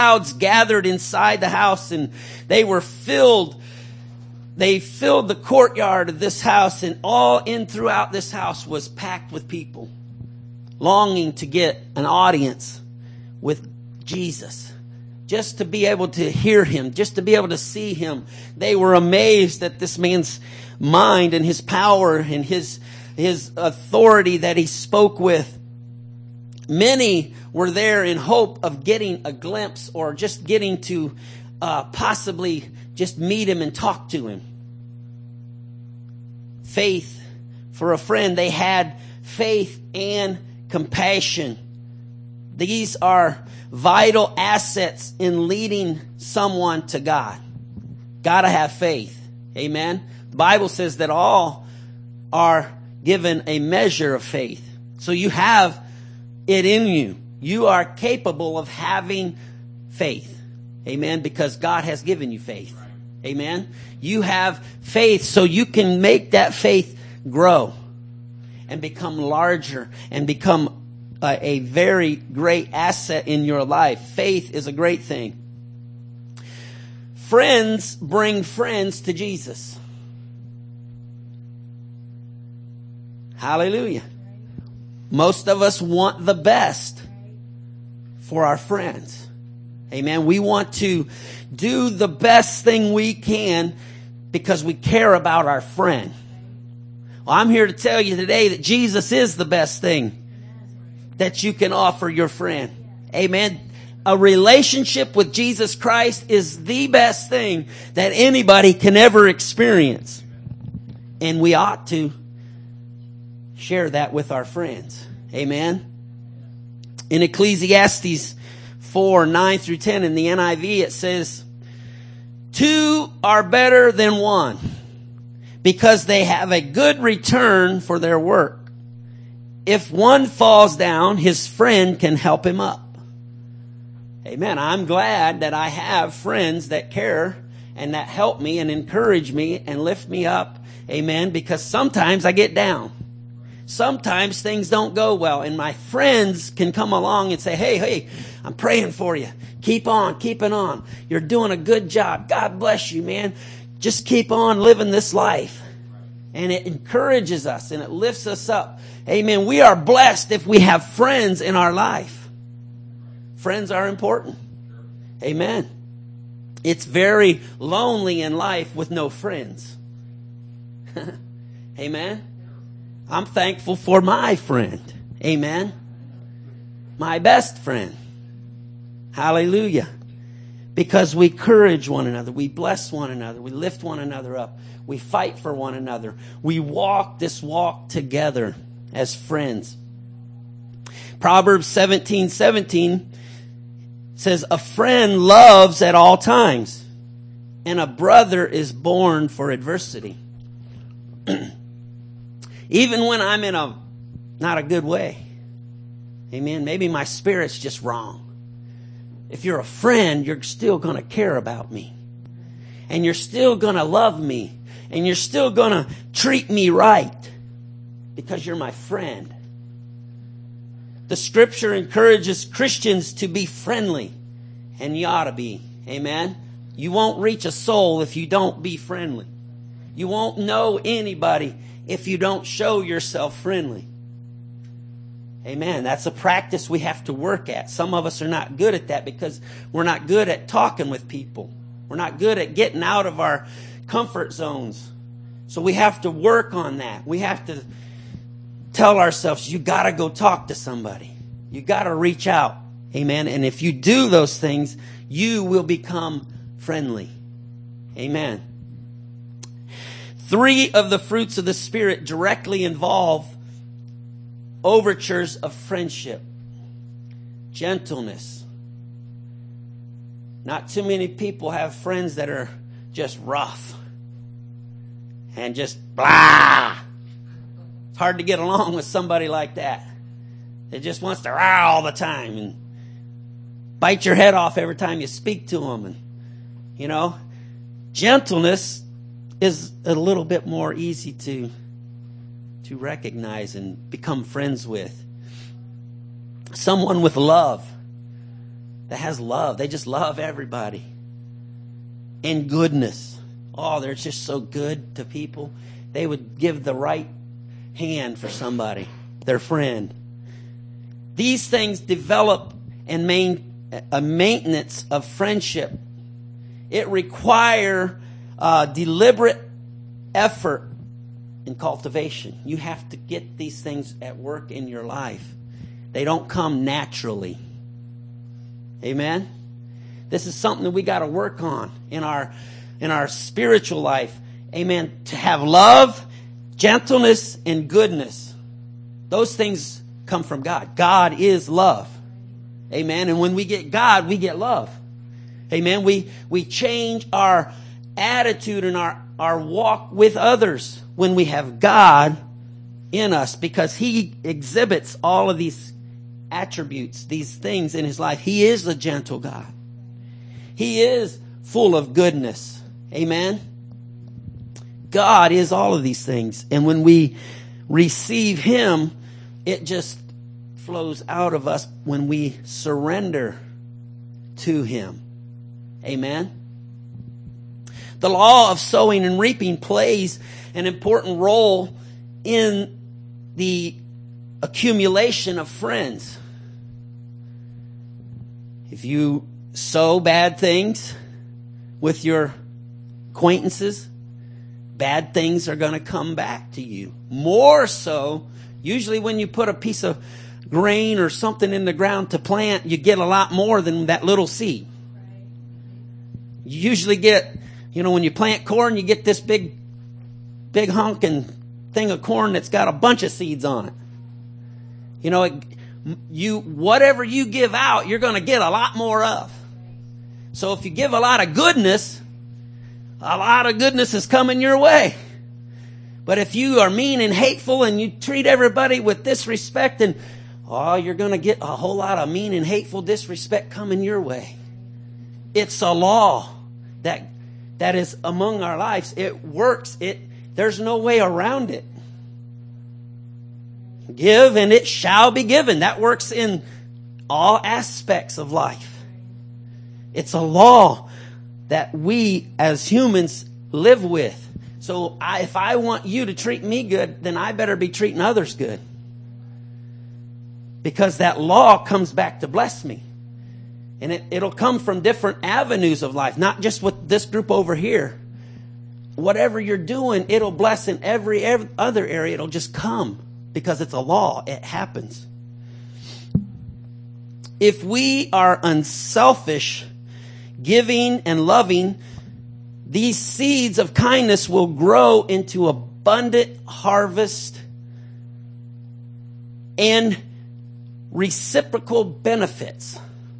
Crowds gathered inside the house, and they filled the courtyard of this house, and all in throughout this house was packed with people longing to get an audience with Jesus, just to be able to hear him, just to be able to see him. They were amazed at this man's mind and his power and his authority that he spoke with. Many were there in hope of getting a glimpse or just getting to possibly just meet him and talk to him. Faith for a friend. They had faith and compassion. These are vital assets in leading someone to God. Gotta have faith. Amen. The Bible says that all are given a measure of faith. So you have it in you. You are capable of having faith. Amen. Because God has given you faith. Amen. You have faith so you can make that faith grow and become larger and become a very great asset in your life. Faith is a great thing. Friends bring friends to Jesus. Hallelujah. Most of us want the best for our friends. Amen. We want to do the best thing we can because we care about our friend. Well, I'm here to tell you today that Jesus is the best thing that you can offer your friend. Amen. A relationship with Jesus Christ is the best thing that anybody can ever experience. And we ought to share that with our friends. Amen. In Ecclesiastes 4:9-10 in the NIV, it says, 2 are better than 1 because they have a good return for their work. If one falls down, his friend can help him up. Amen. I'm glad that I have friends that care and that help me and encourage me and lift me up. Amen. Because sometimes I get down. Sometimes things don't go well, and my friends can come along and say, hey, I'm praying for you. Keep on, keeping on. You're doing a good job. God bless you, man. Just keep on living this life. And it encourages us and it lifts us up. Amen. We are blessed if we have friends in our life. Friends are important. Amen. It's very lonely in life with no friends. Amen. I'm thankful for my friend. Amen. My best friend. Hallelujah. Because we encourage one another. We bless one another. We lift one another up. We fight for one another. We walk this walk together as friends. Proverbs 17:17 says, a friend loves at all times, and a brother is born for adversity. Even when I'm in not a good way. Amen. Maybe my spirit's just wrong. If you're a friend, you're still going to care about me. And you're still going to love me. And you're still going to treat me right. Because you're my friend. The scripture encourages Christians to be friendly. And you ought to be. Amen. You won't reach a soul if you don't be friendly. You won't know anybody if you don't show yourself friendly. Amen. That's a practice we have to work at. Some of us are not good at that because we're not good at talking with people. We're not good at getting out of our comfort zones. So we have to work on that. We have to tell ourselves, you got to go talk to somebody. You got to reach out. Amen. And if you do those things, you will become friendly. Amen. 3 of the fruits of the Spirit directly involve overtures of friendship. Gentleness. Not too many people have friends that are just rough and just blah. It's hard to get along with somebody like that. That just wants to rah all the time and bite your head off every time you speak to them. And, gentleness is a little bit more easy to recognize and become friends with. Someone with love that has love. They just love everybody. And goodness. Oh, they're just so good to people. They would give the right hand for somebody, their friend. These things develop and a maintenance of friendship. It require deliberate effort and cultivation. You have to get these things at work in your life. They don't come naturally. Amen? This is something that we got to work on in our spiritual life. Amen. To have love, gentleness, and goodness. Those things come from God. God is love. Amen. And when we get God, we get love. Amen. We change our attitude and our walk with others when we have God in us, because He exhibits all of these attributes, these things in His life. He is a gentle God. He is full of goodness. Amen. God is all of these things. And when we receive Him, it just flows out of us when we surrender to Him. Amen. The law of sowing and reaping plays an important role in the accumulation of friends. If you sow bad things with your acquaintances, bad things are going to come back to you. More so, usually when you put a piece of grain or something in the ground to plant, you get a lot more than that little seed. You usually get, when you plant corn, you get this big honking thing of corn that's got a bunch of seeds on it. Whatever you give out, you're going to get a lot more of. So if you give a lot of goodness is coming your way. But if you are mean and hateful and you treat everybody with disrespect, you're going to get a whole lot of mean and hateful disrespect coming your way. It's a law that is among our lives. It works. There's no way around it. Give and it shall be given. That works in all aspects of life. It's a law that we as humans live with. So if I want you to treat me good, then I better be treating others good. Because that law comes back to bless me. And it'll come from different avenues of life, not just with this group over here. Whatever you're doing, it'll bless in every other area. It'll just come because it's a law. It happens. If we are unselfish, giving and loving, these seeds of kindness will grow into abundant harvest and reciprocal benefits.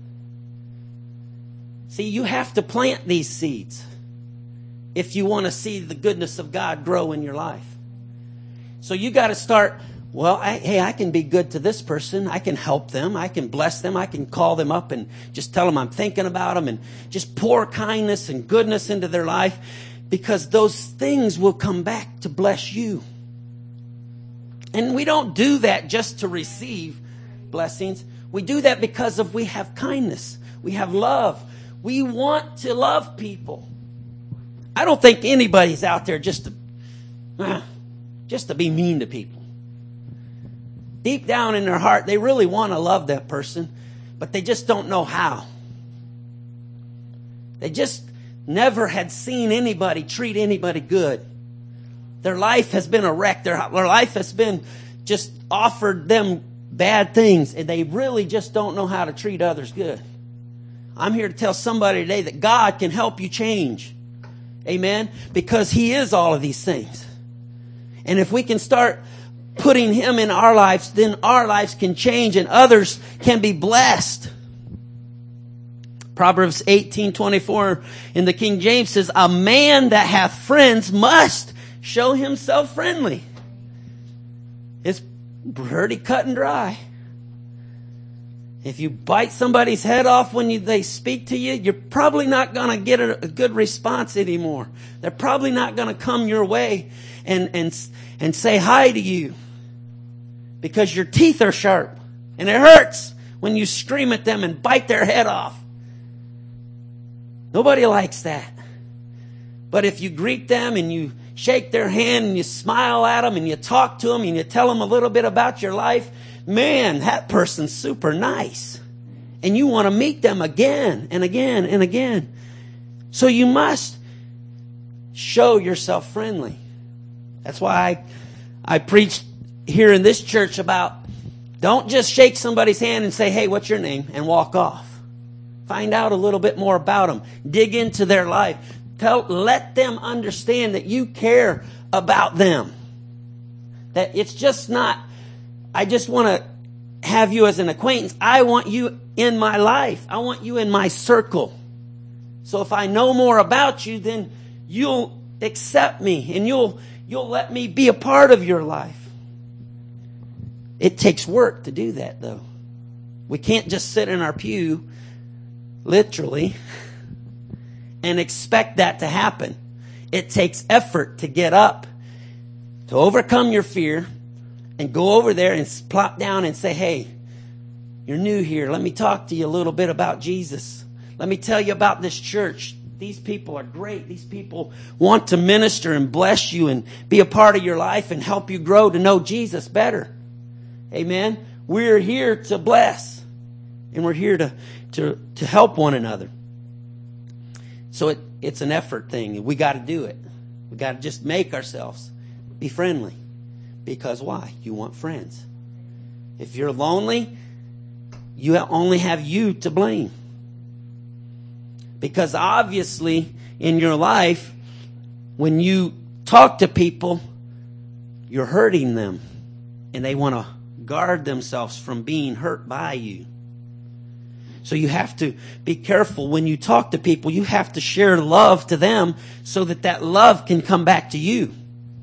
See, you have to plant these seeds if you want to see the goodness of God grow in your life. So you got to start, I can be good to this person. I can help them. I can bless them. I can call them up and just tell them I'm thinking about them and just pour kindness and goodness into their life, because those things will come back to bless you. And we don't do that just to receive blessings. We do that because we have kindness. We have love. We want to love people. I don't think anybody's out there just to be mean to people. Deep down in their heart, they really want to love that person, but they just don't know how. They just never had seen anybody treat anybody good. Their life has been a wreck. Their life has been just offered them bad things, and they really just don't know how to treat others good. I'm here to tell somebody today that God can help you change. Amen? Because He is all of these things. And if we can start putting Him in our lives, then our lives can change and others can be blessed. Proverbs 18:24 in the King James says, a man that hath friends must show himself friendly. It's pretty cut and dry. If you bite somebody's head off when they speak to you, you're probably not going to get a good response anymore. They're probably not going to come your way and say hi to you, because your teeth are sharp and it hurts when you scream at them and bite their head off. Nobody likes that. But if you greet them and you shake their hand and you smile at them and you talk to them and you tell them a little bit about your life, man, that person's super nice. And you want to meet them again and again and again. So you must show yourself friendly. That's why I preached here in this church about don't just shake somebody's hand and say, hey, what's your name? And walk off. Find out a little bit more about them. Dig into their life. Let them understand that you care about them. That it's just not, I just want to have you as an acquaintance. I want you in my life. I want you in my circle. So if I know more about you, then you'll accept me and you'll let me be a part of your life. It takes work to do that, though. We can't just sit in our pew, literally, and expect that to happen. It takes effort to get up, to overcome your fear, and go over there and plop down and say, hey, you're new here. Let me talk to you a little bit about Jesus. Let me tell you about this church. These people are great. These people want to minister and bless you and be a part of your life and help you grow to know Jesus better. Amen. We're here to bless, and we're here to help one another. So it's an effort thing. We got to do it. We got to just make ourselves be friendly. Because why? You want friends. If you're lonely, you only have you to blame. Because obviously in your life, when you talk to people, you're hurting them. And they want to guard themselves from being hurt by you. So you have to be careful when you talk to people. You have to share love to them so that that love can come back to you.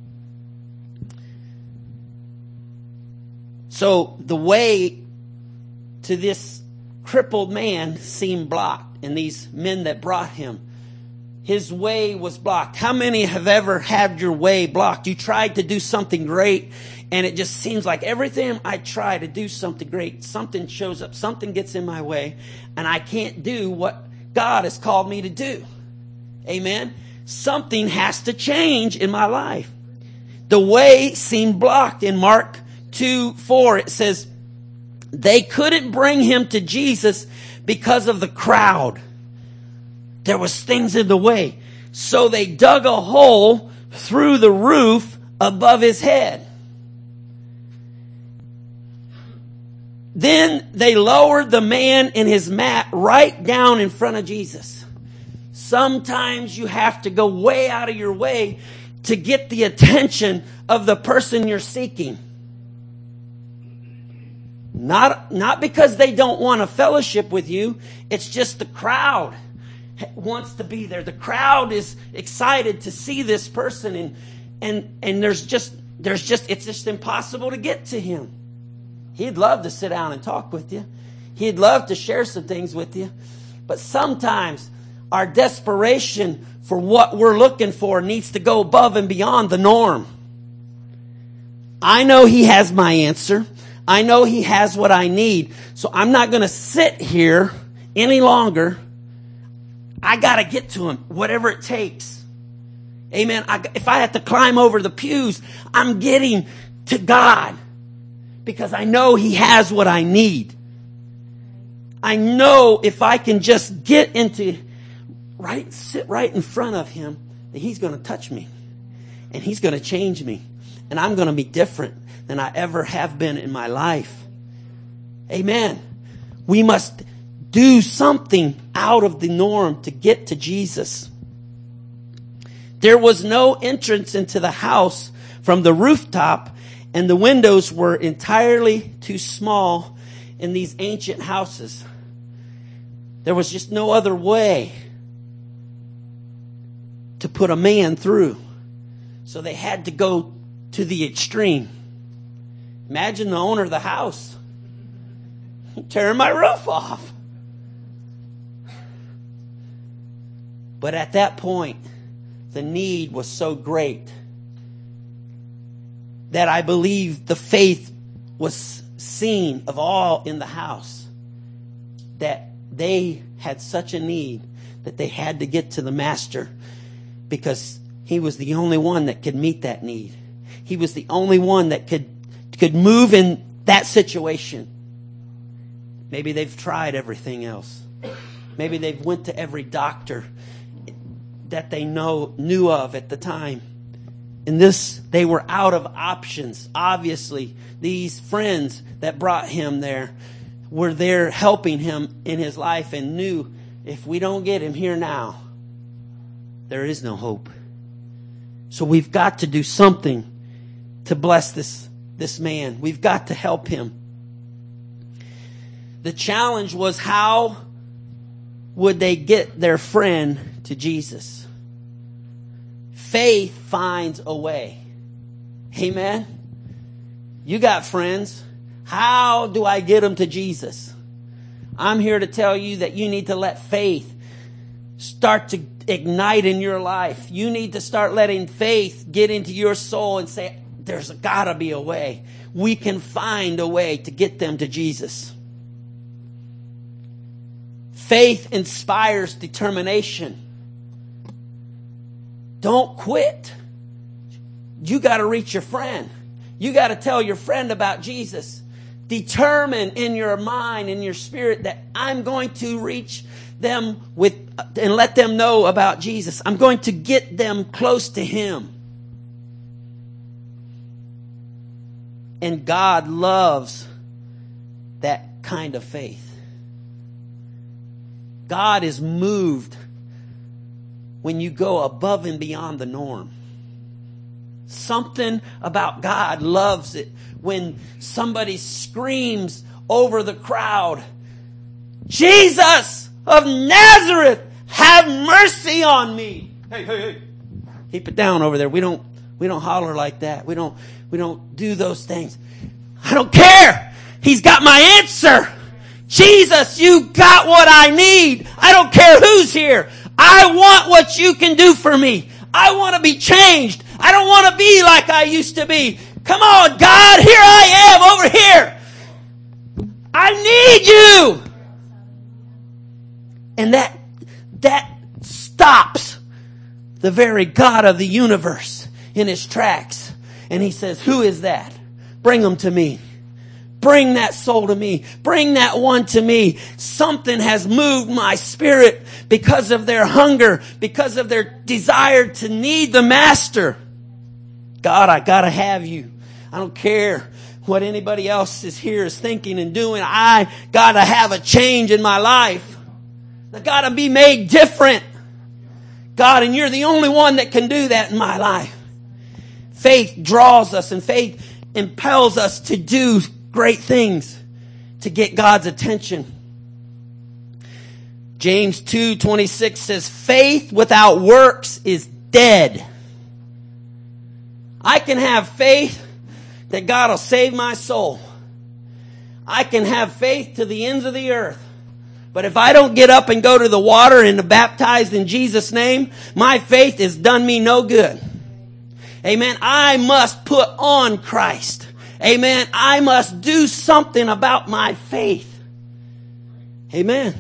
So the way to this crippled man seemed blocked, and these men that brought him, his way was blocked. How many have ever had your way blocked? You tried to do something great, and it just seems like every time I try to do something great, something shows up, something gets in my way, and I can't do what God has called me to do. Amen? Something has to change in my life. The way seemed blocked. In Mark 2:4, it says, they couldn't bring him to Jesus because of the crowd. There was things in the way. So they dug a hole through the roof above his head. Then they lowered the man in his mat right down in front of Jesus. Sometimes you have to go way out of your way to get the attention of the person you're seeking. Not because they don't want a fellowship with you. It's just the crowd wants to be there. The crowd is excited to see this person, and it's just impossible to get to him. He'd love to sit down and talk with you. He'd love to share some things with you. But sometimes our desperation for what we're looking for needs to go above and beyond the norm. I know he has my answer. I know he has what I need. So I'm not going to sit here any longer. I got to get to him, whatever it takes. Amen. If I have to climb over the pews, I'm getting to God because I know he has what I need. I know if I can just sit right in front of him, that he's going to touch me and he's going to change me and I'm going to be different than I ever have been in my life. Amen. We must do something out of the norm to get to Jesus. There was no entrance into the house from the rooftop, and the windows were entirely too small in these ancient houses. There was just no other way to put a man through. So they had to go to the extreme. Imagine the owner of the house tearing my roof off. But at that point, the need was so great that I believe the faith was seen of all in the house, that they had such a need that they had to get to the master because he was the only one that could meet that need. He was the only one that could move in that situation. Maybe they've tried everything else. Maybe they've went to every doctor that they knew of at the time. In this, they were out of options. Obviously, these friends that brought him there were there helping him in his life and knew if we don't get him here now, there is no hope. So we've got to do something to bless this man. We've got to help him. The challenge was, how would they get their friend to Jesus? Faith finds a way. Amen. You got friends. How do I get them to Jesus? I'm here to tell you that you need to let faith start to ignite in your life. You need to start letting faith get into your soul and say, there's got to be a way. We can find a way to get them to Jesus. Faith inspires determination. Don't quit. You got to reach your friend. You got to tell your friend about Jesus. Determine in your mind, in your spirit, that I'm going to reach them and let them know about Jesus. I'm going to get them close to Him. And God loves that kind of faith. God is moved when you go above and beyond the norm. Something about God loves it when somebody screams over the crowd, Jesus of Nazareth, have mercy on me. Hey. Keep it down over there. We don't holler like that. We don't do those things. I don't care. He's got my answer. Jesus, you got what I need. I don't care who's here. I want what you can do for me. I want to be changed. I don't want to be like I used to be. Come on, God, here I am over here. I need you. And that stops the very God of the universe in His tracks. And He says, who is that? Bring them to me. Bring that soul to me. Bring that one to me. Something has moved my spirit because of their hunger, because of their desire to need the Master. God, I gotta have you. I don't care what anybody else is here is thinking and doing. I gotta have a change in my life. I gotta be made different. God, and you're the only one that can do that in my life. Faith draws us and faith impels us to do great things to get God's attention. James 2:26 says, faith without works is dead. I can have faith that God will save my soul. I can have faith to the ends of the earth. But if I don't get up and go to the water and be baptized in Jesus' name, my faith has done me no good. Amen. I must put on Christ. Amen. I must do something about my faith. Amen.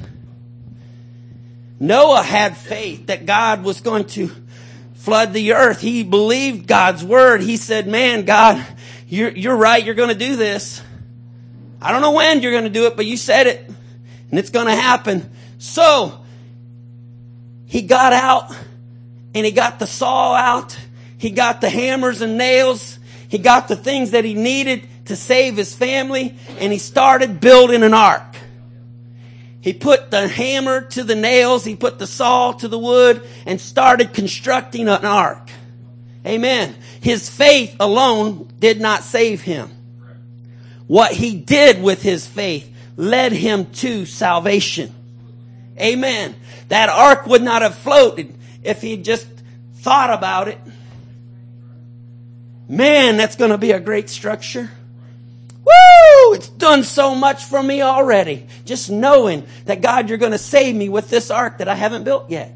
Noah had faith that God was going to flood the earth. He believed God's word. He said, man, God, you're right. You're going to do this. I don't know when you're going to do it, but you said it and it's going to happen. So he got out and he got the saw out. He got the hammers and nails. He got the things that he needed to save his family, and he started building an ark. He put the hammer to the nails, he put the saw to the wood, and started constructing an ark. Amen. His faith alone did not save him. What he did with his faith led him to salvation. Amen. That ark would not have floated if he just thought about it. Man, that's going to be a great structure. Woo! It's done so much for me already. Just knowing that, God, you're going to save me with this ark that I haven't built yet.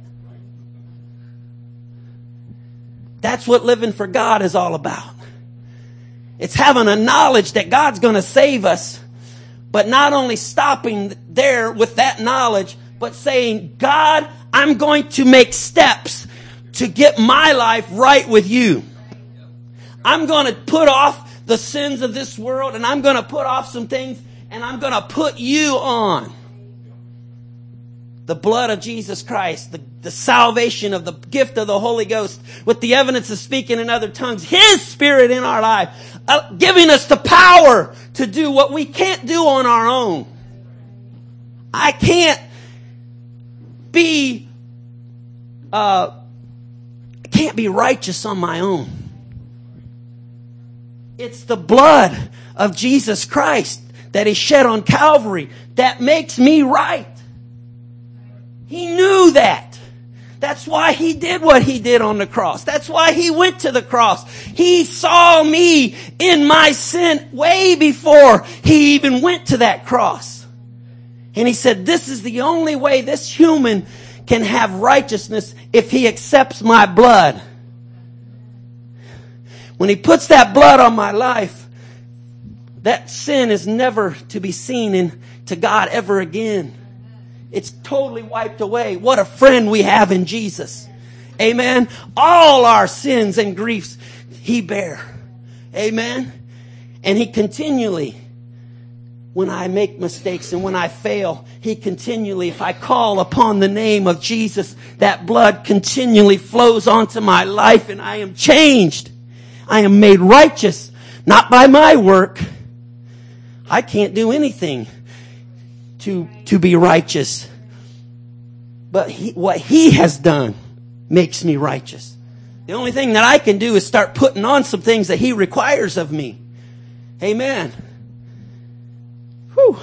That's what living for God is all about. It's having a knowledge that God's going to save us, but not only stopping there with that knowledge, but saying, God, I'm going to make steps to get my life right with you. I'm going to put off the sins of this world, and I'm going to put off some things, and I'm going to put you on. The blood of Jesus Christ, the salvation of the gift of the Holy Ghost with the evidence of speaking in other tongues, His Spirit in our life, giving us the power to do what we can't do on our own. I can't be righteous on my own. It's the blood of Jesus Christ that He shed on Calvary that makes me right. He knew that. That's why He did what He did on the cross. That's why He went to the cross. He saw me in my sin way before He even went to that cross. And He said, this is the only way this human can have righteousness if he accepts my blood. When He puts that blood on my life, that sin is never to be seen to God ever again. It's totally wiped away. What a friend we have in Jesus. Amen. All our sins and griefs He bare. Amen. And He continually, when I make mistakes and when I fail, He continually, if I call upon the name of Jesus, that blood continually flows onto my life and I am changed. I am made righteous, not by my work. I can't do anything to be righteous. But what He has done makes me righteous. The only thing that I can do is start putting on some things that He requires of me. Amen. Whew.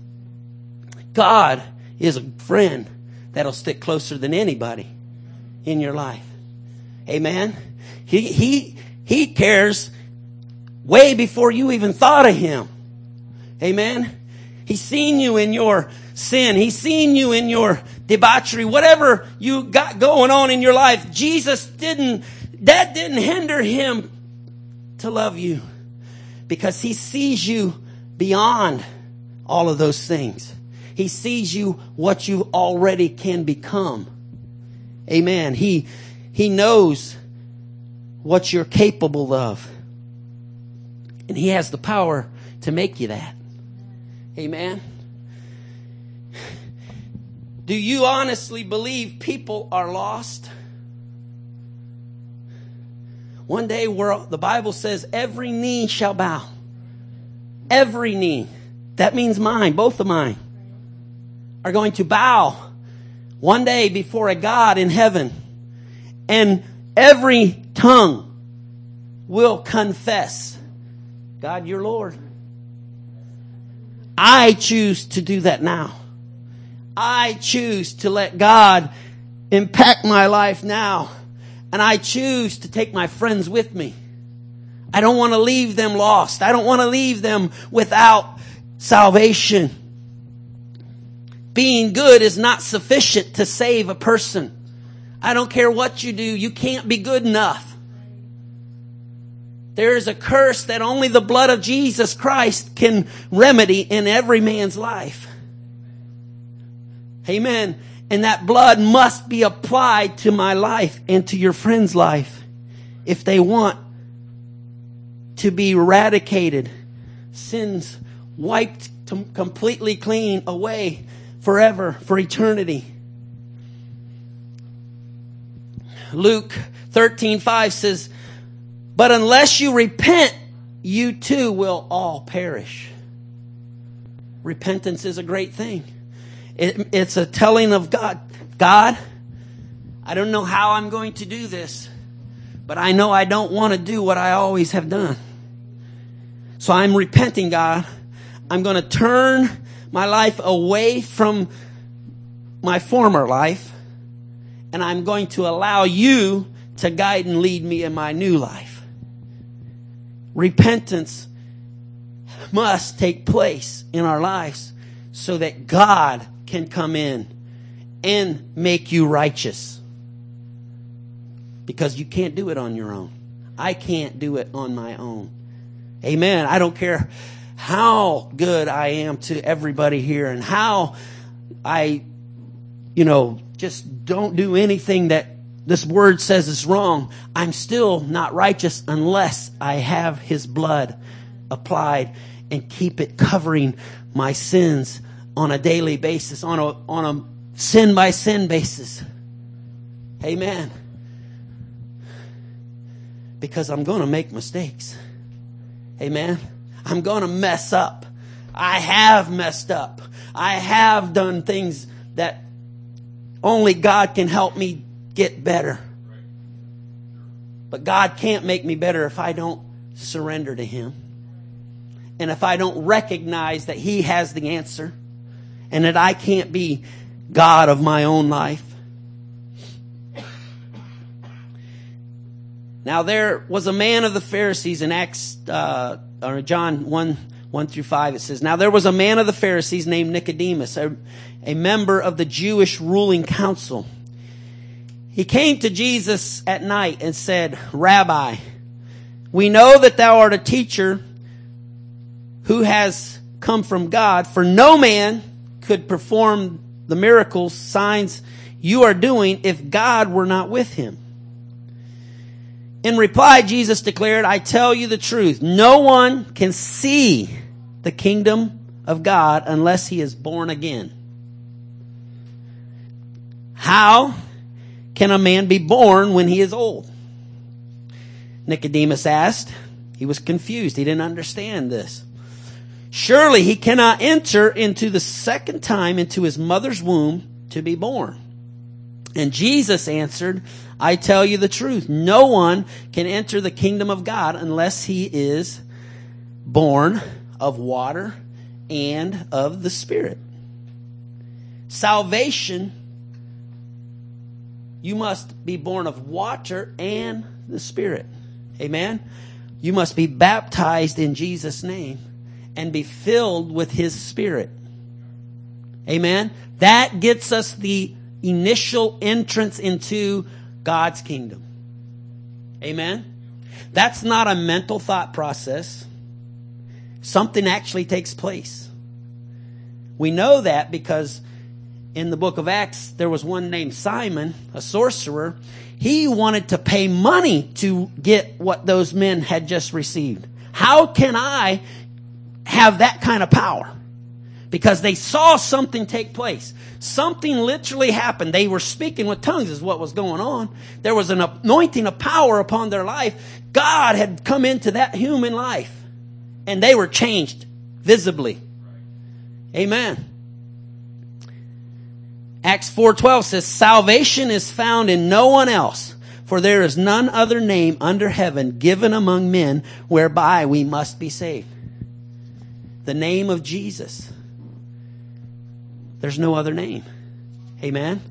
God is a friend that'll stick closer than anybody in your life. Amen. He cares way before you even thought of Him. Amen. He's seen you in your sin. He's seen you in your debauchery. Whatever you got going on in your life, that didn't hinder Him to love you. Because He sees you beyond all of those things. He sees you what you already can become. Amen. He knows what you're capable of. And He has the power to make you that. Amen. Do you honestly believe people are lost? One day where the Bible says every knee shall bow. Every knee. That means mine, both of mine, are going to bow one day before a God in heaven. And every tongue will confess, God, you're Lord. I choose to do that now. I choose to let God impact my life now. And I choose to take my friends with me. I don't want to leave them lost. I don't want to leave them without salvation. Being good is not sufficient to save a person. I don't care what you do. You can't be good enough. There is a curse that only the blood of Jesus Christ can remedy in every man's life. Amen. And that blood must be applied to my life and to your friend's life if they want to be eradicated, sins wiped completely clean away forever, for eternity. Luke 13:5 says, but unless you repent, you too will all perish. Repentance is a great thing. It's a telling of God, God, I don't know how I'm going to do this, but I know I don't want to do what I always have done. So I'm repenting, God. I'm going to turn my life away from my former life, and I'm going to allow you to guide and lead me in my new life. Repentance must take place in our lives so that God can come in and make you righteous. Because you can't do it on your own. I can't do it on my own. Amen. I don't care how good I am to everybody here and how I just don't do anything that this word says is wrong, I'm still not righteous unless I have his blood applied and keep it covering my sins on a daily basis, on a sin by sin basis. Amen. Because I'm going to make mistakes. Amen. I'm going to mess up. I have messed up. I have done things that only God can help me get better. But God can't make me better if I don't surrender to him. And if I don't recognize that he has the answer and that I can't be God of my own life. Now there was a man of the Pharisees in John 1:1-5. It says, now there was a man of the Pharisees named Nicodemus, a member of the Jewish ruling council. He came to Jesus at night and said, Rabbi, we know that thou art a teacher who has come from God, for no man could perform the miracles, signs you are doing if God were not with him. In reply, Jesus declared, I tell you the truth. No one can see the kingdom of God unless he is born again. How can a man be born when he is old? Nicodemus asked. He was confused. He didn't understand this. Surely he cannot enter into the second time into his mother's womb to be born. And Jesus answered, I tell you the truth. No one can enter the kingdom of God unless he is born of water and of the Spirit. Salvation, you must be born of water and the Spirit. Amen. You must be baptized in Jesus' name and be filled with his Spirit. Amen. That gets us the initial entrance into God's kingdom. Amen. That's not a mental thought process. Something actually takes place. We know that because in the book of Acts, there was one named Simon, a sorcerer. He wanted to pay money to get what those men had just received. How can I have that kind of power? Because they saw something take place. Something literally happened. They were speaking with tongues is what was going on. There was an anointing of power upon their life. God had come into that human life. And they were changed visibly. Amen. Acts 4:12 says, salvation is found in no one else, for there is none other name under heaven given among men whereby we must be saved. The name of Jesus. There's no other name. Amen.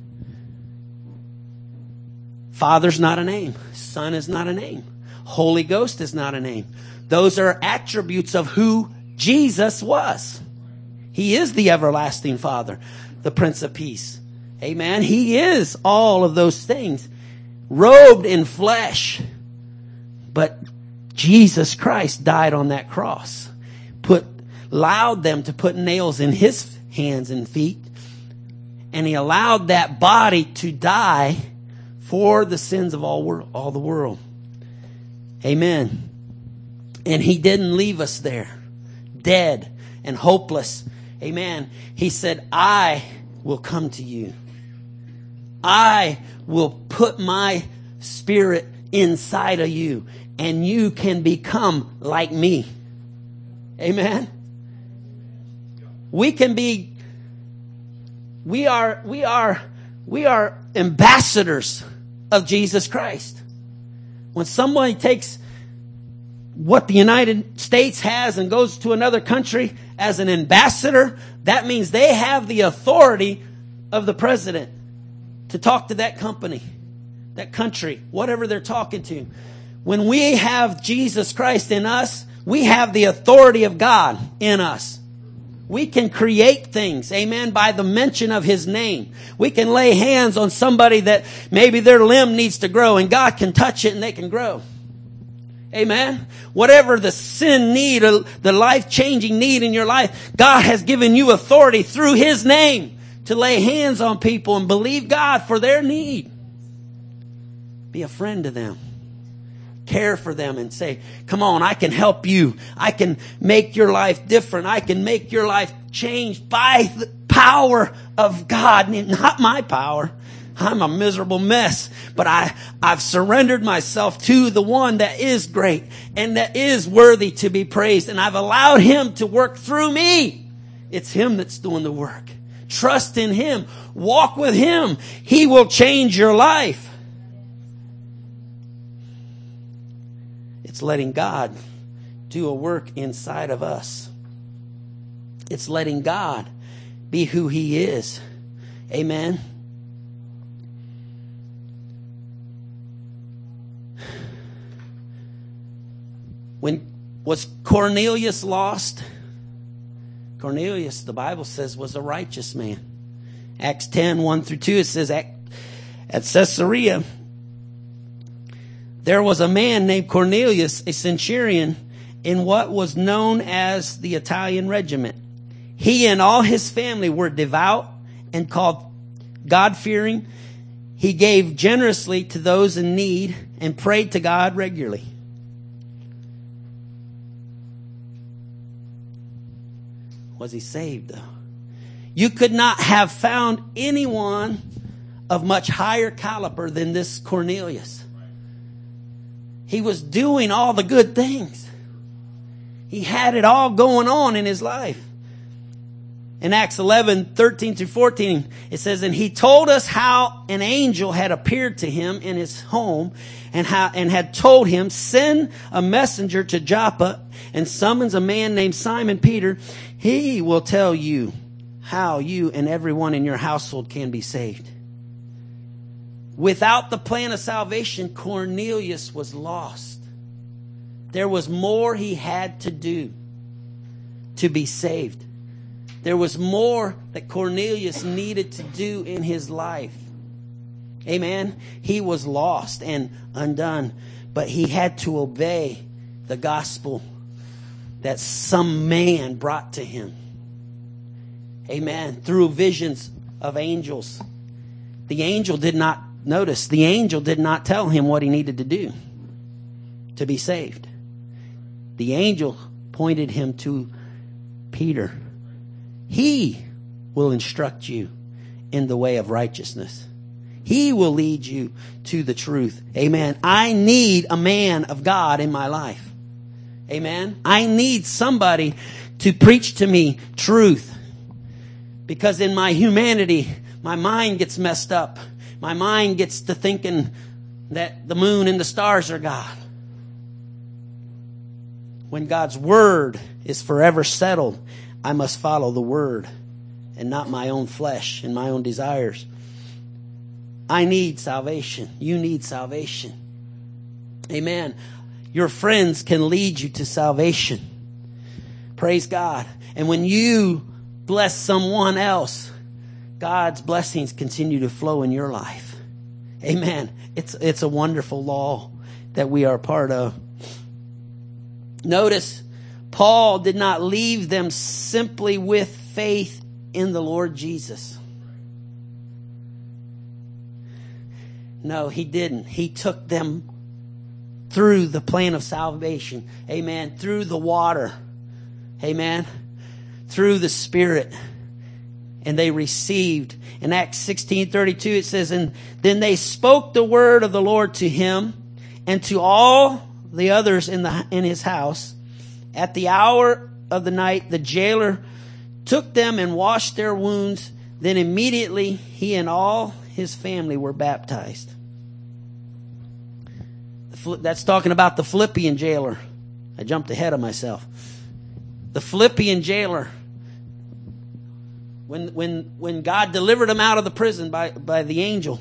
Father's not a name. Son is not a name. Holy Ghost is not a name. Those are attributes of who Jesus was. He is the everlasting Father, the Prince of Peace. Amen. He is all of those things, robed in flesh. But Jesus Christ died on that cross, allowed them to put nails in his hands and feet, and he allowed that body to die for the sins of all the world. Amen. And he didn't leave us there, dead and hopeless. Amen. He said, I will come to you. I will put my Spirit inside of you, and you can become like me. Amen. We are ambassadors of Jesus Christ. When somebody takes what the United States has and goes to another country as an ambassador, that means they have the authority of the president to talk to that company, that country, whatever they're talking to. When we have Jesus Christ in us, we have the authority of God in us. We can create things, amen, by the mention of his name. We can lay hands on somebody that maybe their limb needs to grow, and God can touch it and they can grow. Amen. Whatever the sin need, or the life-changing need in your life, God has given you authority through his name to lay hands on people and believe God for their need. Be a friend to them. Care for them and say, come on, I can help you. I can make your life different. I can make your life change by the power of God, not my power. I'm a miserable mess, but I've surrendered myself to the one that is great and that is worthy to be praised. And I've allowed him to work through me. It's him that's doing the work. Trust in him. Walk with him. He will change your life. It's letting God do a work inside of us. It's letting God be who he is. Amen. When was Cornelius lost? Cornelius, the Bible says, was a righteous man. Acts 10, 1 through 2, it says, at Caesarea, there was a man named Cornelius, a centurion, in what was known as the Italian regiment. He and all his family were devout and called God-fearing. He gave generously to those in need and prayed to God regularly. Was he saved, though? You could not have found anyone of much higher caliber than this Cornelius. He was doing all the good things. He had it all going on in his life. In Acts 11, 13 through 14, it says, and he told us how an angel had appeared to him in his home and had told him, send a messenger to Joppa and summons a man named Simon Peter. He will tell you how you and everyone in your household can be saved. Without the plan of salvation, Cornelius was lost. There was more he had to do to be saved. There was more that Cornelius needed to do in his life. Amen. He was lost and undone, but he had to obey the gospel that some man brought to him. Amen. Through visions of angels. The angel did not tell him what he needed to do to be saved. The angel pointed him to Peter. He will instruct you in the way of righteousness. He will lead you to the truth. Amen. I need a man of God in my life. Amen. I need somebody to preach to me truth. Because in my humanity, my mind gets messed up. My mind gets to thinking that the moon and the stars are God. When God's word is forever settled, I must follow the word and not my own flesh and my own desires. I need salvation. You need salvation. Amen. Your friends can lead you to salvation. Praise God. And when you bless someone else, God's blessings continue to flow in your life. Amen. It's a wonderful law that we are a part of. Notice, Paul did not leave them simply with faith in the Lord Jesus. No, he didn't. He took them through the plan of salvation. Amen. Through the water. Amen. Through the Spirit. And they received. In Acts 16:32 it says, and then they spoke the word of the Lord to him and to all the others in his house. At the hour of the night, the jailer took them and washed their wounds. Then immediately he and all his family were baptized. That's talking about the Philippian jailer. I jumped ahead of myself. The Philippian jailer. When God delivered him out of the prison by the angel,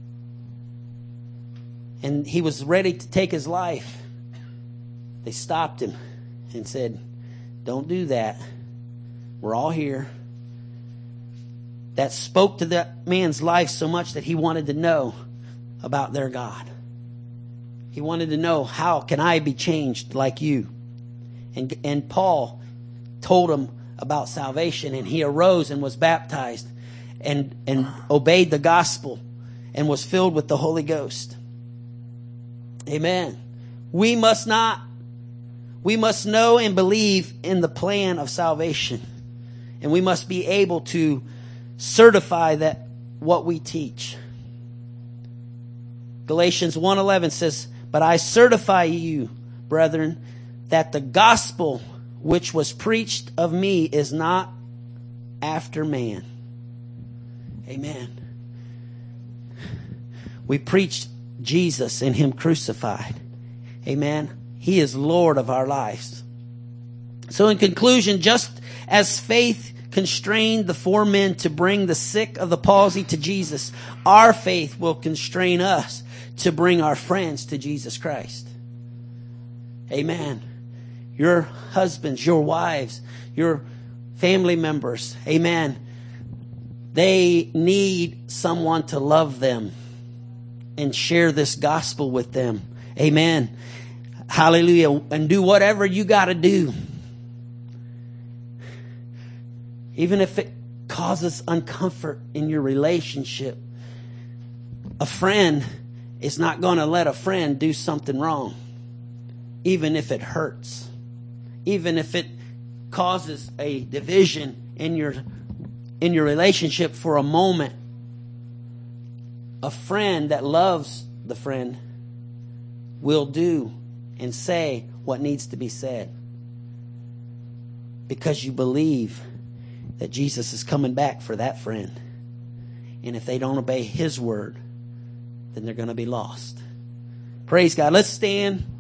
and he was ready to take his life, they stopped him and said, don't do that. We're all here. That spoke to that man's life so much that he wanted to know about their God. He wanted to know, how can I be changed like you? And Paul told him about salvation, and he arose and was baptized. and obeyed the gospel and was filled with the Holy Ghost. Amen. We must know and believe in the plan of salvation. And we must be able to certify that what we teach. Galatians 1:11 says, "But I certify you, brethren, that the gospel which was preached of me is not after man." Amen. We preached Jesus and Him crucified. Amen. He is Lord of our lives. So in conclusion, just as faith constrained the 4 men to bring the sick of the palsy to Jesus, our faith will constrain us to bring our friends to Jesus Christ. Amen. Your husbands, your wives, your family members, amen, they need someone to love them and share this gospel with them. Amen. Hallelujah. And do whatever you got to do. Even if it causes uncomfort in your relationship. A friend is not going to let a friend do something wrong. Even if it hurts. Even if it causes a division in your relationship for a moment. A friend that loves the friend will do and say what needs to be said. Because you believe that Jesus is coming back for that friend. And if they don't obey His word, then they're going to be lost. Praise God. Let's stand.